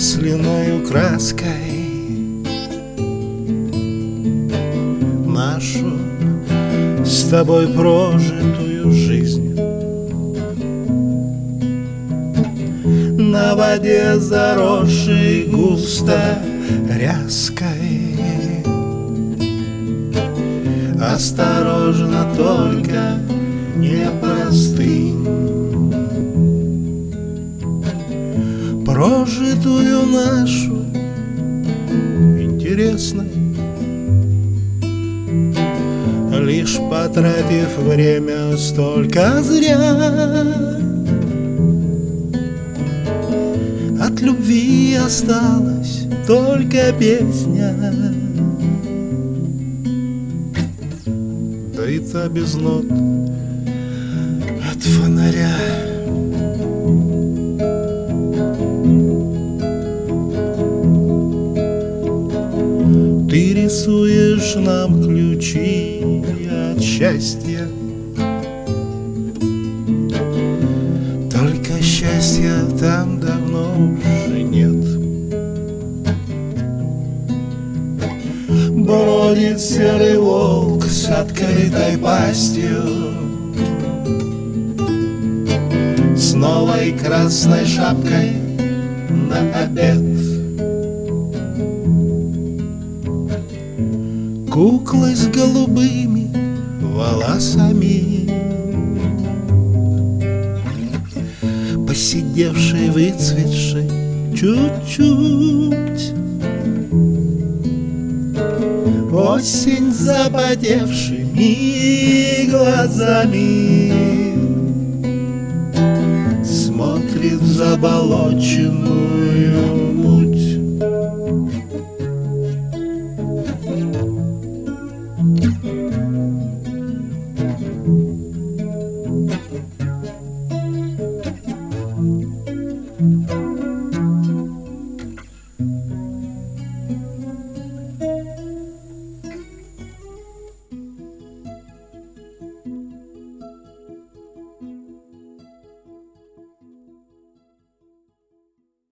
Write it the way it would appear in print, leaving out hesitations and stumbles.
масляною краской нашу с тобой прожитую жизнь. На воде, заросшей густо ряской, осторожно, только не простынь. Прожитую нашу интересной, лишь потратив время столько зря. От любви осталась только песня, да и та без нот от фонаря. Ты рисуешь нам ключи от счастья, только счастья там давно уже нет. Бродит серый волк с открытой пастью, с новой красной шапкой на обед. Куклы с голубыми волосами, посидевшей, выцветшей чуть-чуть. Осень запотевшими глазами смотрит в заболоченную муть.